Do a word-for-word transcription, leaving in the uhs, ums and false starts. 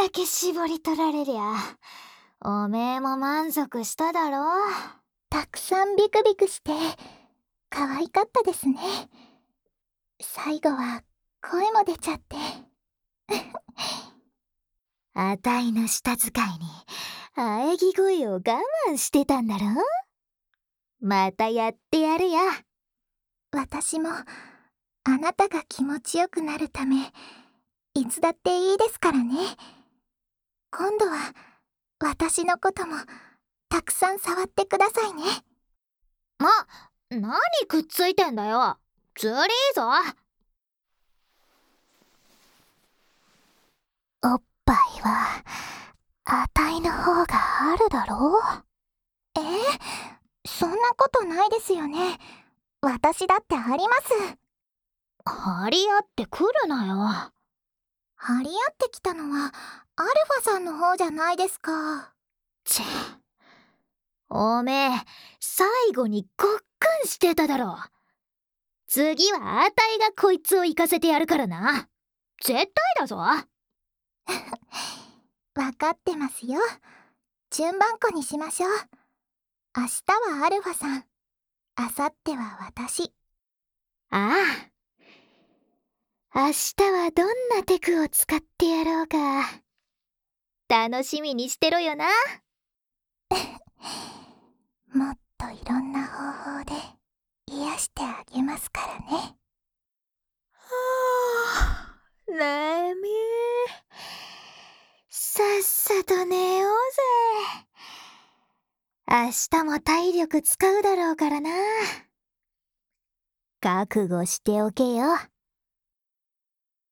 だけ絞り取られりゃ、おめえも満足しただろ。 たくさんビクビクして可愛かったですね。最後は声も出ちゃってあたいの舌使いに喘ぎ声を我慢してたんだろ。またやってやるよ。 私もあなたが気持ちよくなるためいつだっていいですからね。今度は私のこともたくさん触ってくださいね。 ま、何くっついてんだよ。ずりーぞ。 おっぱいはあたいの方があるだろう。えー、そんなことないですよね。私だってあります。 張り合ってくるなよ。 張り合ってきたのはアルファさんの方じゃないですか。 ちぇ、おめえ最後にごっくんしてただろ。次はあたいがこいつを行かせてやるからな。絶対だぞ。 わかってますよ。順番こにしましょう。明日はアルファさん、明後日は私。 ああ、明日はどんなテクを使ってやろうか。楽しみにしてろよな。 もっといろんな方法で癒してあげますからね。 はあ、眠い。さっさと寝ようぜ。明日も体力使うだろうからな。覚悟しておけよ。